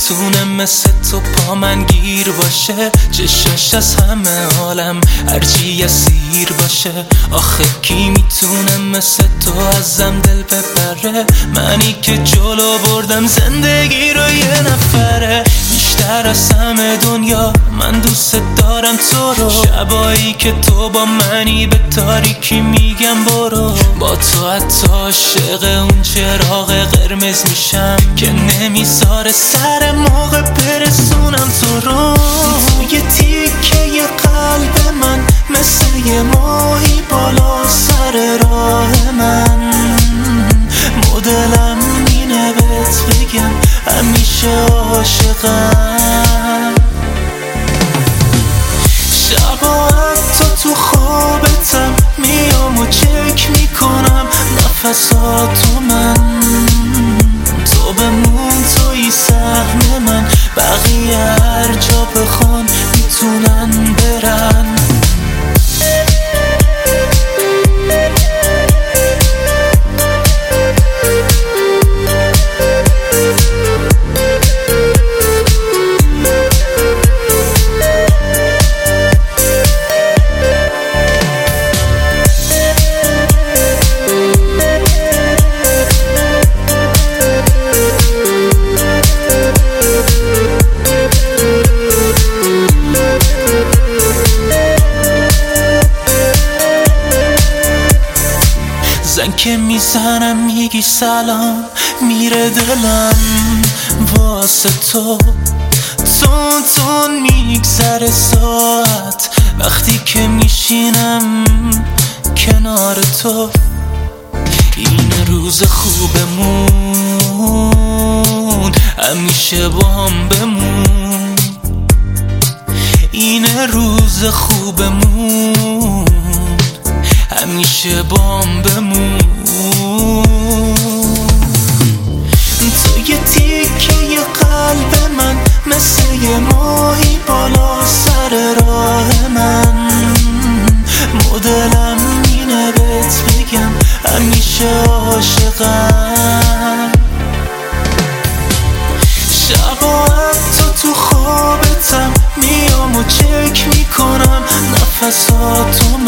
میتونه مثل تو پا من گیر باشه؟ چشاش از همه عالم هرچی اسیر باشه. آخه کی میتونه مثل تو ازم دل ببره؟ منی که جلو بردم زندگی رو یه نفره. بیشتر از همه دنیا من دوست دارم تو رو. شبایی که تو با منی به تاریکی میگم برو. با تو حتی عاشق اون چراغ قرمز میشم که نمیذاره سر موقع برسونم تو رو. تو یه تیکه قلب من مثل یه ماهی بالا سر راه من. مدلم اینه بهت بگم همیشه عاشقم. شبا حتی تو خوابتم میام و چک میکنم نفساتو من. تو بمون توی سهم من، بقیه هر جا بخوان میتونن برن. زنگ که میزنم میگی سلام، میره دلم واسه تو. تون تون میگذره ساعت وقتی که میشینم کنار تو. این روز خوبمون همیشه با هم بمون. این روز خوبمون همیشه بام بمون. تو یه تیکه قلب من مثل یه ماهی بالا سر راه من. مدلم اینه بهت بگم همیشه عاشقم. شبا حتی تو خوابتم میام و چک میکنم نفساتو